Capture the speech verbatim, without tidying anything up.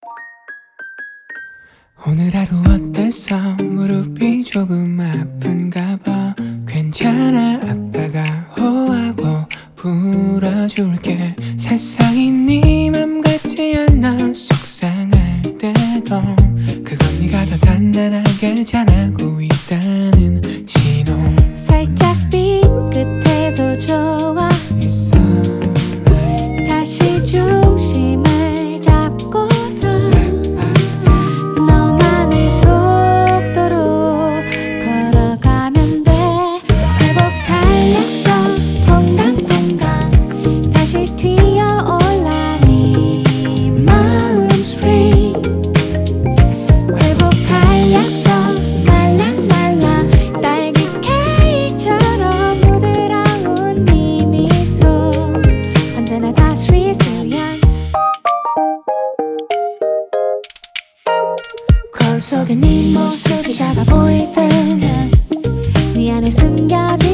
오늘 하루 어땠어? 무릎이 조금 아픈가 봐. 괜찮아, 아빠가 호하고 불어줄게. 세상이 네 맘 같지 않아. 속상할 때도 그건 네가 더 단단하게 자라고 있다는 신호. 살짝 삐끗해도 좋아. 있어 다시 중심을 잡고서 너만의 속도로 걸어가면 돼. 회복 탄력성 퐁당퐁당 다시 튀어올라. 네 마음 스프링. 회복 탄력성 말랑말랑 딸기 케이크처럼 부드러운 네 미소. 언제나 다시 resilience. 거울 속에 네 모습이 작아 보일 때면 네 안에 숨겨진